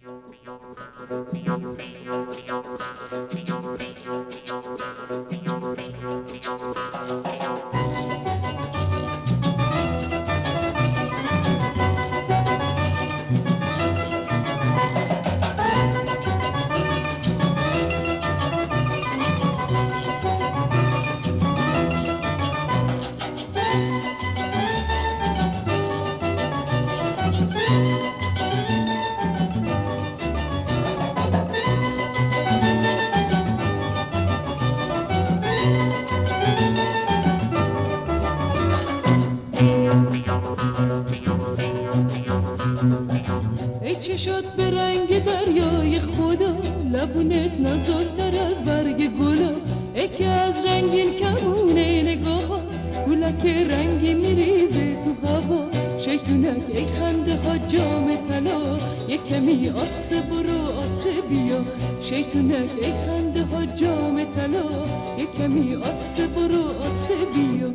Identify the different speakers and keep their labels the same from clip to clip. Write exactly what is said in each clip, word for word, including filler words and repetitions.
Speaker 1: ای چه شد به رنگ دریای خدا، لبونت نازک‌تر از برگ گلا. ای که از رنگین کمونه نگاه، گلک رنگی میریزه تو هوا. شیطونک ای خنده ها جام طلا، یک کمی آسه برو آسه بیا. شیطونک ای خنده ها جام طلا، یک کمی آسه برو آسه بیا.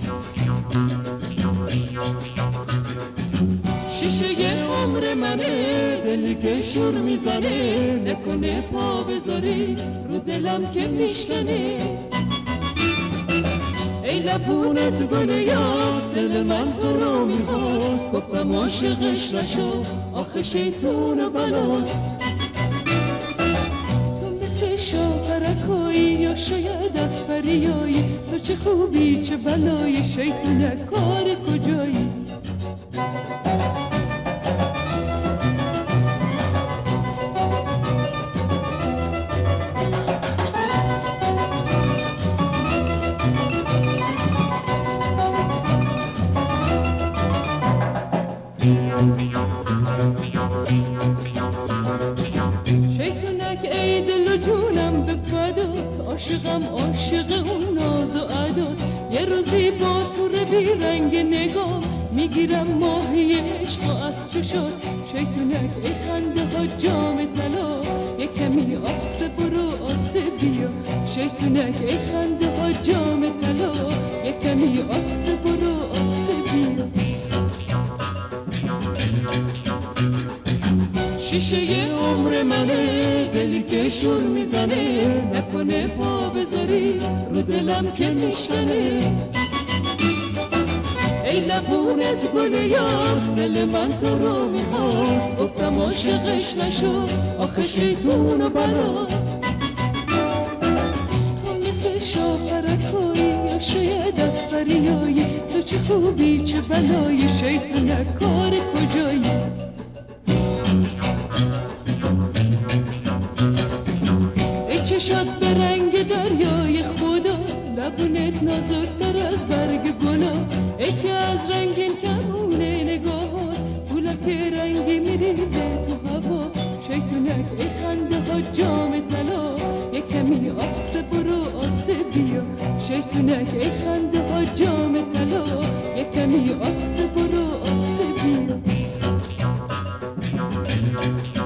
Speaker 1: شیشه عمر منه، دلی که شور میزنه، نکنه پا بذاری رو دلم که میشکنه. ای لبونت گل یاس، دل من تو رو میخواست. گفتم عاشقش نشو، آخه شیطون و بلاست. تو مثل شاپرکایی یا شاید از پریایی، تو چه خوبی چه بلایی، شیطونک کار کجایی؟ شیطونک ای دل و جونم به فدات، عاشقم عاشق اون ناز و عدات. یه روزی با تو بی رنگ نگاه، میگیرم ماهی عشق از چشات. شیطونک ای خنده ها جام طلا، یه کمی آسه برو آسه بیا. شیطونک ای خنده ها جام طلا، یه کمی آسه برو آسه بیا. شیشه عمر منه، دلی که شور میزنه، نکنه پا بذاری رو دلم که میشکنه. ای لبونت گل یاس، دل من تو رو میخواست. گفتم عاشقش نشو، آخه شیطون و بلاست. تو مثل شاپرکایی یا شاید از پریایی، تو چه خوبی چه بلایی، شیطونک کار کجایی؟ ای چه شد به رنگ دریای خدا، لبونت نازک‌تر از برگ گلا. ای که از رنگین کمونه نگاهات، گلک رنگی میریزه تو هوا. شیطونک ای خنده ها جام طلا، یک کمی آسه برو آسه بیا. شیطونک ای خنده ها جام طلا، یک کمی آسه برو آسه بیا.